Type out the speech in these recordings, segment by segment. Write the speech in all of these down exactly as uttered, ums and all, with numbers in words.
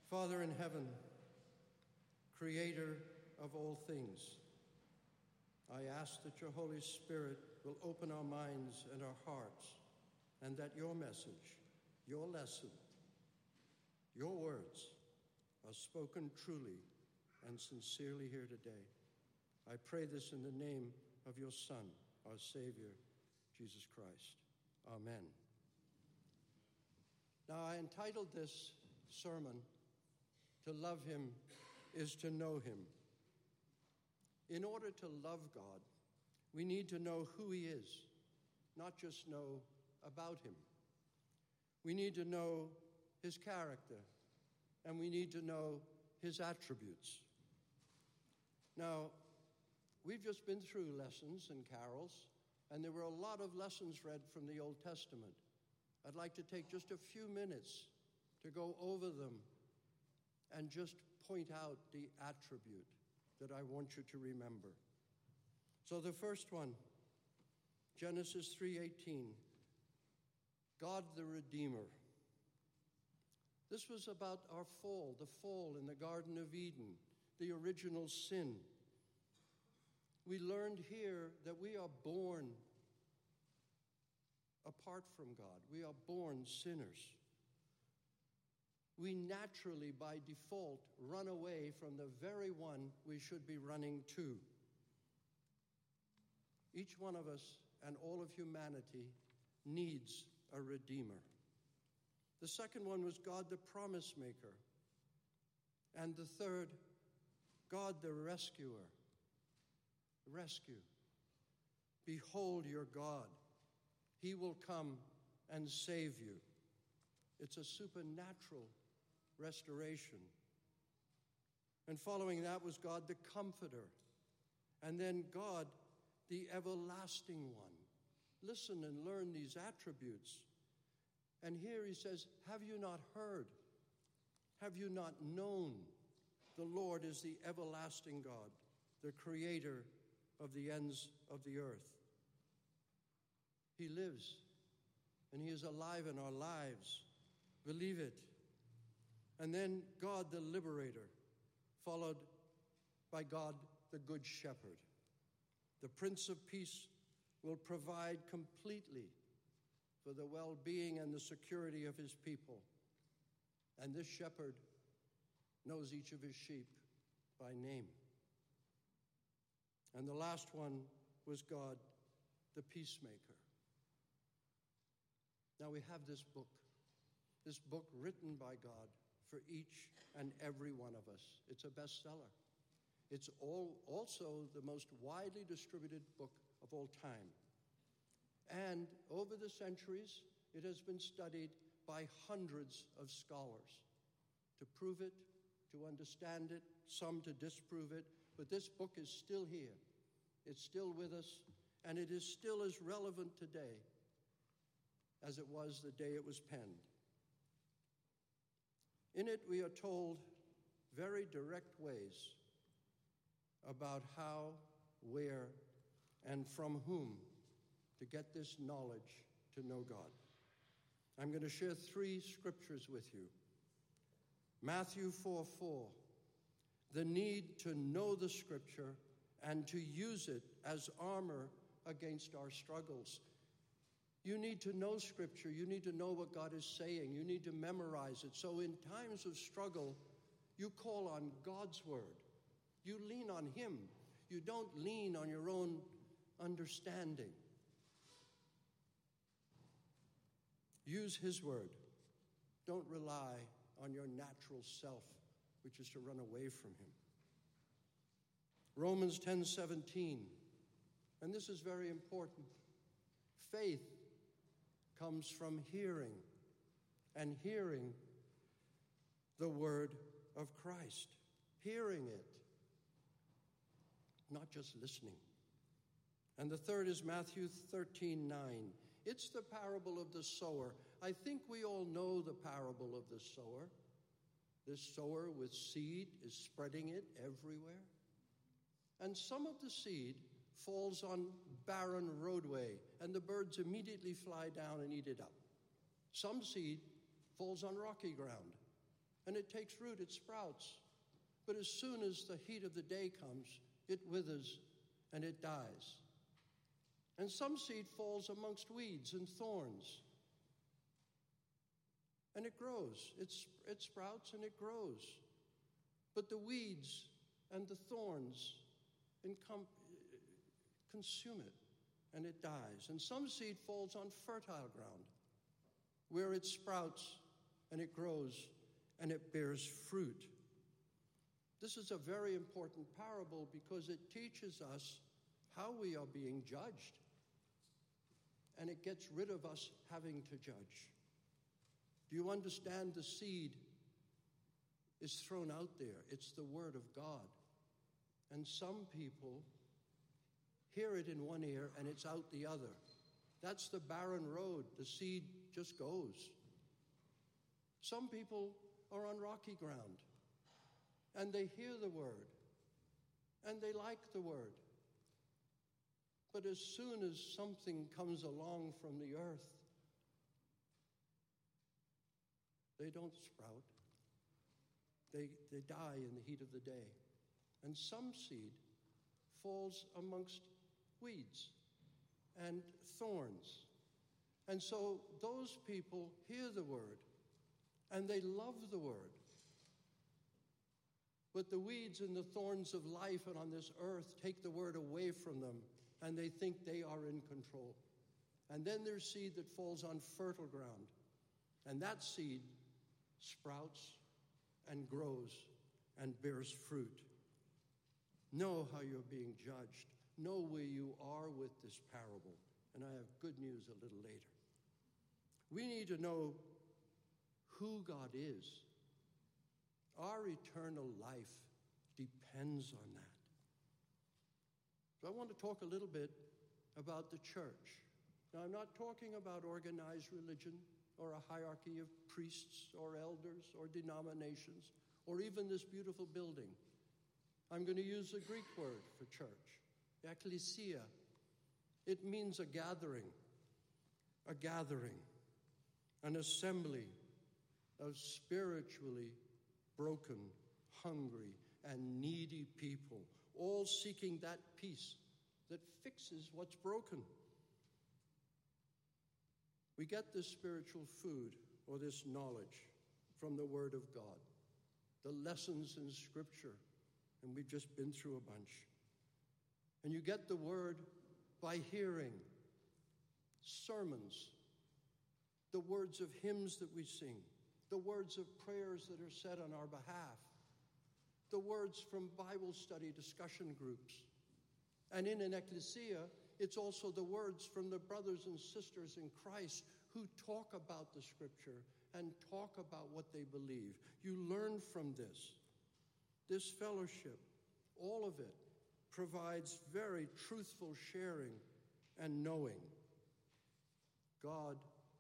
Father in heaven, creator of all things, I ask that your Holy Spirit will open our minds and our hearts, and that your message, your lesson, your words are spoken truly and sincerely here today. I pray this in the name of your Son, our Savior, Jesus Christ. Amen. Now, I entitled this sermon, "To Love Him is to Know Him." In order to love God, we need to know who He is, not just know about Him. We need to know His character, and we need to know His attributes. Now, we've just been through lessons and carols, and there were a lot of lessons read from the Old Testament. I'd like to take just a few minutes to go over them and just point out the attribute that I want you to remember. So the first one, Genesis three eighteen, God the Redeemer. This was about our fall, the fall in the Garden of Eden, the original sin. We learned here that we are born apart from God. We are born sinners. We naturally, by default, run away from the very one we should be running to. Each one of us and all of humanity needs a Redeemer. The second one was God the Promise Maker. And the third, God the Rescuer. Rescue. Behold your God. He will come and save you. It's a supernatural restoration. And following that was God the Comforter. And then God the Everlasting One. Listen and learn these attributes. And here he says, have you not heard? Have you not known? The Lord is the everlasting God, the creator of the ends of the earth. He lives, and he is alive in our lives. Believe it. And then God the Liberator, followed by God the Good Shepherd. The Prince of Peace will provide completely for the well-being and the security of his people. And this shepherd knows each of his sheep by name. And the last one was God the Peacemaker. Now we have this book, this book written by God for each and every one of us. It's a bestseller. It's all, also the most widely distributed book of all time. And over the centuries, it has been studied by hundreds of scholars to prove it, to understand it, some to disprove it. But this book is still here. It's still with us, and it is still as relevant today as it was the day it was penned. In it, we are told very direct ways about how, where, and from whom to get this knowledge to know God. I'm going to share three scriptures with you. Matthew four four, the need to know the scripture and to use it as armor against our struggles. You need to know Scripture. You need to know what God is saying. You need to memorize it. So in times of struggle, you call on God's word. You lean on Him. You don't lean on your own understanding. Use His word. Don't rely on your natural self, which is to run away from Him. Romans ten seventeen, and this is very important. Faith comes from hearing, and hearing the word of Christ. Hearing it, not just listening. And the third is Matthew thirteen nine. It's the parable of the sower. I think we all know the parable of the sower. This sower with seed is spreading it everywhere. And some of the seed falls on barren roadway, and the birds immediately fly down and eat it up. Some seed falls on rocky ground, and it takes root, it sprouts. But as soon as the heat of the day comes, it withers and it dies. And some seed falls amongst weeds and thorns, and it grows. It's, it sprouts and it grows. But the weeds and the thorns incom- consume it, and it dies. And some seed falls on fertile ground, where it sprouts and it grows and it bears fruit. This is a very important parable because it teaches us how we are being judged. And it gets rid of us having to judge. Do you understand? The seed is thrown out there. It's the Word of God. And some people hear it in one ear and it's out the other. That's the barren road. The seed just goes. Some people are on rocky ground, and they hear the Word, and they like the Word. But as soon as something comes along from the earth, they don't sprout. They, they die in the heat of the day. And some seed falls amongst weeds and thorns. And so those people hear the Word, and they love the Word. But the weeds and the thorns of life and on this earth take the Word away from them, and they think they are in control. And then there's seed that falls on fertile ground, and that seed sprouts and grows and bears fruit. Know how you're being judged. Know where you are with this parable. And I have good news a little later. We need to know who God is. Our eternal life depends on that. So I want to talk a little bit about the church. Now, I'm not talking about organized religion or a hierarchy of priests or elders or denominations or even this beautiful building. I'm going to use the Greek word for church, ekklesia. It means a gathering, a gathering, an assembly of spiritually broken, hungry, and needy people, all seeking that peace that fixes what's broken. We get this spiritual food or this knowledge from the Word of God, the lessons in Scripture, and we've just been through a bunch. And you get the Word by hearing sermons, the words of hymns that we sing, the words of prayers that are said on our behalf, the words from Bible study discussion groups. And in an ecclesia, it's also the words from the brothers and sisters in Christ who talk about the Scripture and talk about what they believe. You learn from this. This fellowship, all of it, provides very truthful sharing and knowing. God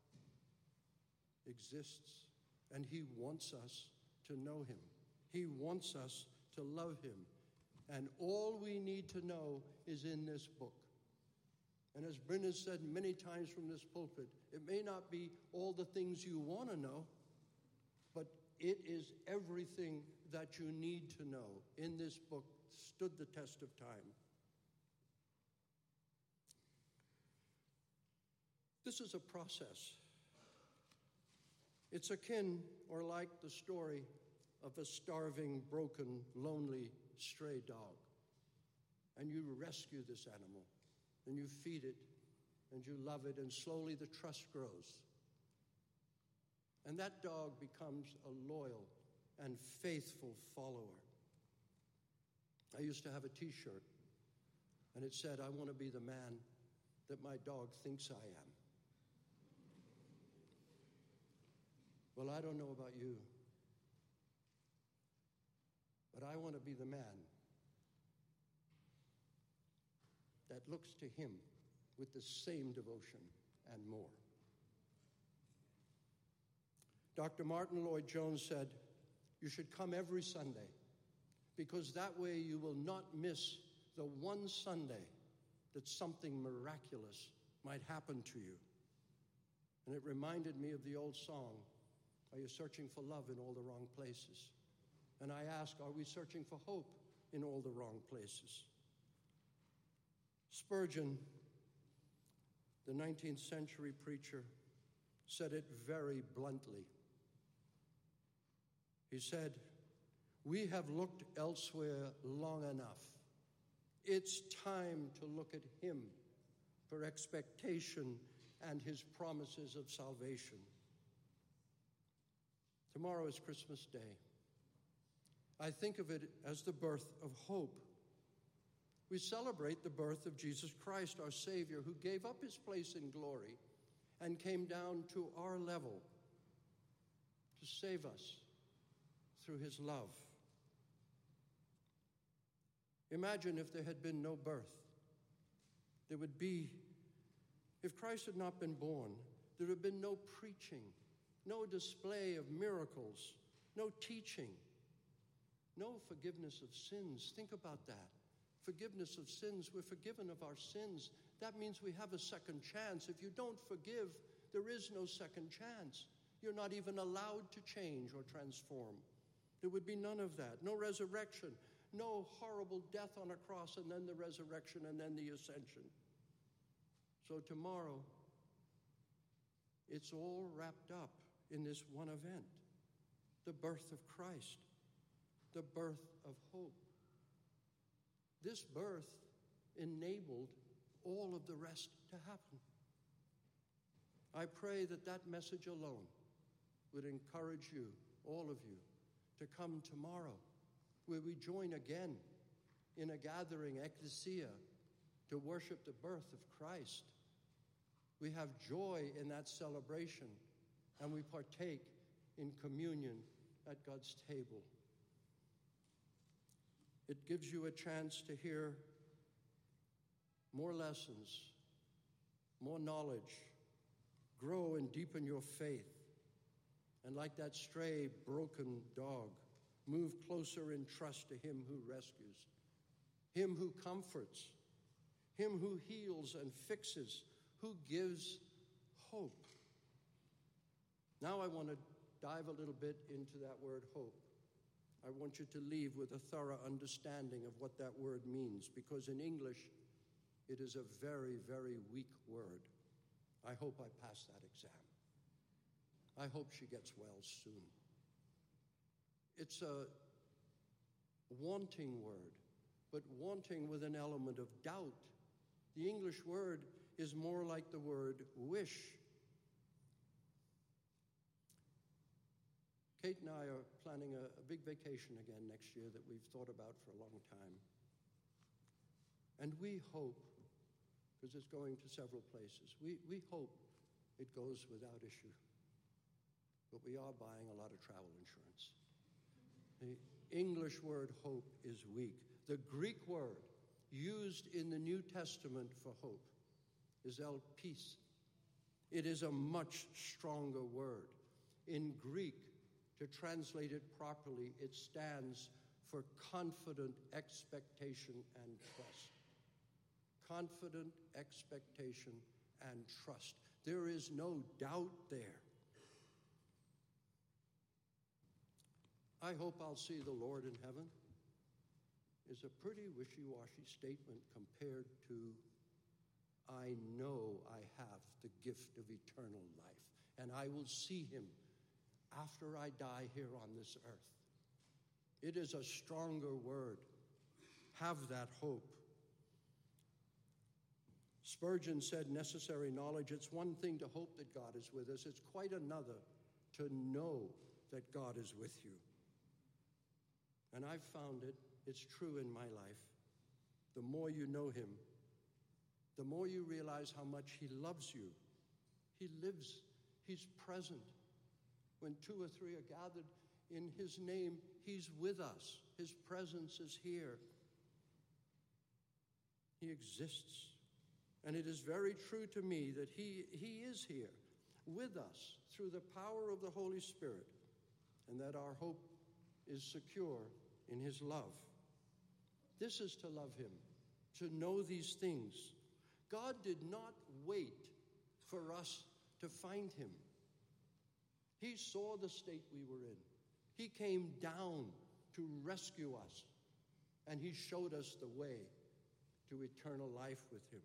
exists, and He wants us to know Him. He wants us to love Him. And all we need to know is in this book. And as Bryn has said many times from this pulpit, it may not be all the things you want to know, but it is everything that you need to know in this book stood the test of time. This is a process. It's akin or like the story of a starving, broken, lonely, stray dog. And you rescue this animal, and you feed it, and you love it, and slowly the trust grows. And that dog becomes a loyal and faithful follower. I used to have a T-shirt, and it said, "I want to be the man that my dog thinks I am." Well, I don't know about you, but I want to be the man that looks to Him with the same devotion and more. Doctor Martin Lloyd-Jones said, "You should come every Sunday, because that way you will not miss the one Sunday that something miraculous might happen to you." And it reminded me of the old song, Are you searching for love in all the wrong places? And I ask, are we searching for hope in all the wrong places? Spurgeon, the nineteenth century preacher, said it very bluntly. He said, "We have looked elsewhere long enough. It's time to look at him for expectation and his promises of salvation." Tomorrow is Christmas Day. I think of it as the birth of hope. We celebrate the birth of Jesus Christ, our Savior, who gave up his place in glory and came down to our level to save us through his love. Imagine if there had been no birth. There would be, if Christ had not been born, there would have been no preaching, no display of miracles, no teaching, no forgiveness of sins. Think about that. Forgiveness of sins. We're forgiven of our sins. That means we have a second chance. If you don't forgive, there is no second chance. You're not even allowed to change or transform. There would be none of that. No resurrection. No horrible death on a cross and then the resurrection and then the ascension. So tomorrow, it's all wrapped up in this one event, the birth of Christ, the birth of hope. This birth enabled all of the rest to happen. I pray that that message alone would encourage you, all of you, to come tomorrow, where we join again in a gathering, ecclesia, to worship the birth of Christ. We have joy in that celebration, and we partake in communion at God's table. It gives you a chance to hear more lessons, more knowledge, grow and deepen your faith, and like that stray, broken dog, move closer in trust to him who rescues, him who comforts, him who heals and fixes, who gives hope. Now I want to dive a little bit into that word hope. I want you to leave with a thorough understanding of what that word means, because in English, it is a very, very weak word. I hope I pass that exam. I hope she gets well soon. It's a wanting word, but wanting with an element of doubt. The English word is more like the word wish. Kate and I are planning a, a big vacation again next year that we've thought about for a long time. And we hope, because it's going to several places, we, we hope it goes without issue. But we are buying a lot of travel insurance. The English word hope is weak. The Greek word used in the New Testament for hope is elpis. It is a much stronger word. In Greek, to translate it properly, it stands for confident expectation and trust. Confident expectation and trust. There is no doubt there. I hope I'll see the Lord in heaven is a pretty wishy-washy statement compared to I know I have the gift of eternal life, and I will see him after I die here on this earth. It is a stronger word. Have that hope. Spurgeon said, necessary knowledge, it's one thing to hope that God is with us. It's quite another to know that God is with you. And I've found it, it's true in my life. The more you know him, the more you realize how much he loves you. He lives, he's present. When two or three are gathered in his name, he's with us. His presence is here. He exists. And it is very true to me that he, he is here with us through the power of the Holy Spirit, and that our hope is secure in his love. This is to love him, to know these things. God did not wait for us to find him. He saw the state we were in. He came down to rescue us, and he showed us the way to eternal life with him.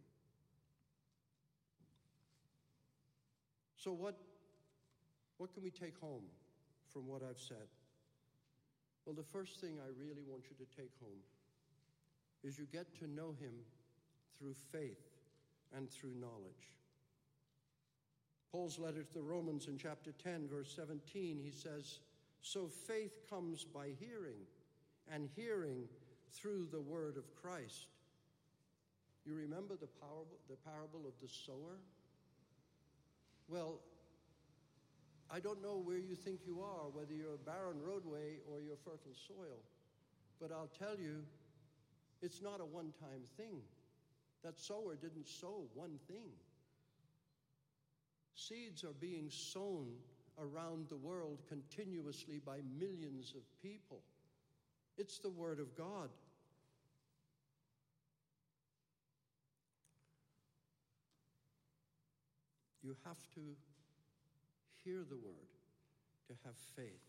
So what, what can we take home from what I've said? Well, the first thing I really want you to take home is you get to know him through faith and through knowledge. Paul's letter to the Romans in chapter ten, verse seventeen, he says, "So faith comes by hearing, and hearing through the word of Christ." You remember the parable, the parable of the sower? Well, I don't know where you think you are, whether you're a barren roadway or you're fertile soil, but I'll tell you, it's not a one-time thing. That sower didn't sow one thing. Seeds are being sown around the world continuously by millions of people. It's the Word of God. You have to hear the Word to have faith.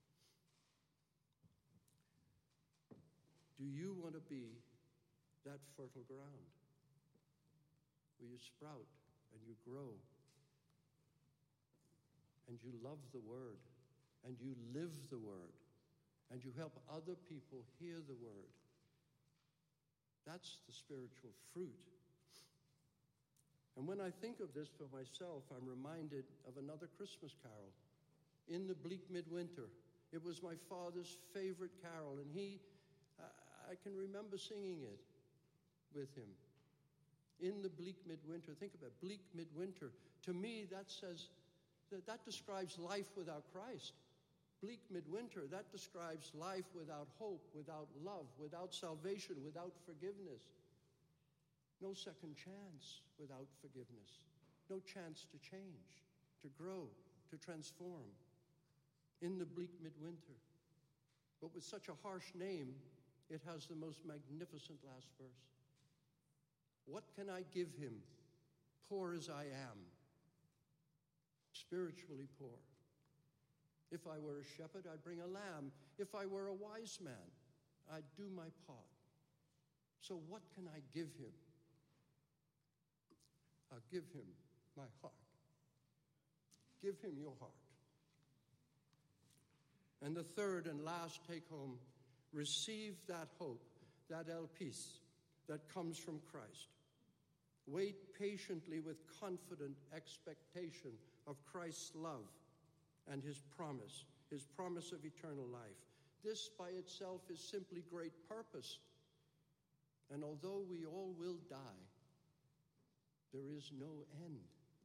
Do you want to be that fertile ground where you sprout and you grow and you love the Word and you live the Word and you help other people hear the Word? That's the spiritual fruit. And when I think of this for myself, I'm reminded of another Christmas carol, In the Bleak Midwinter. It was my father's favorite carol, and he, I can remember singing it with him. In the bleak midwinter. Think about it, bleak midwinter. To me, that says, that, that describes life without Christ. Bleak midwinter, that describes life without hope, without love, without salvation, without forgiveness. No second chance without forgiveness. No chance to change, to grow, to transform. In the bleak midwinter. But with such a harsh name, it has the most magnificent last verse. What can I give him, poor as I am? Spiritually poor. If I were a shepherd, I'd bring a lamb. If I were a wise man, I'd do my part. So what can I give him? I'll give him my heart. Give him your heart. And the third and last take home, receive that hope, that elpis, that comes from Christ. Wait patiently with confident expectation of Christ's love and his promise, his promise of eternal life. This by itself is simply great purpose. And although we all will die, there is no end.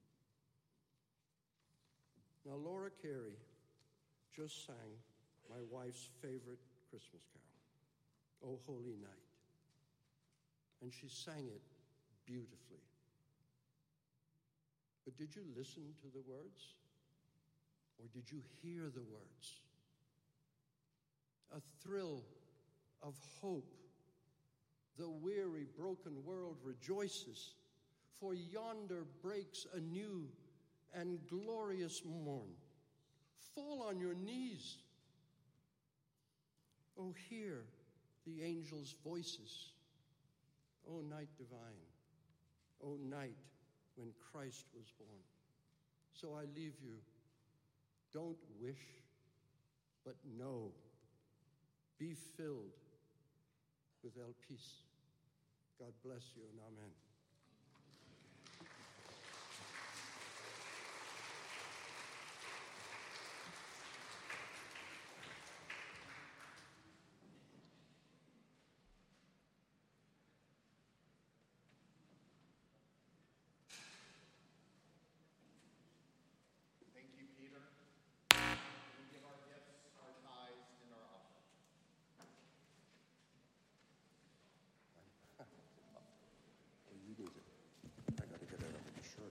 Now, Laura Carey just sang my wife's favorite Christmas carol, O Holy Night. And she sang it beautifully. But did you listen to the words? Or did you hear the words? A thrill of hope. The weary, broken world rejoices, for yonder breaks a new and glorious morn. Fall on your knees. Oh, hear the angels' voices. O night divine, O night when Christ was born. So I leave you. Don't wish, but know. Be filled with elpis. God bless you and amen.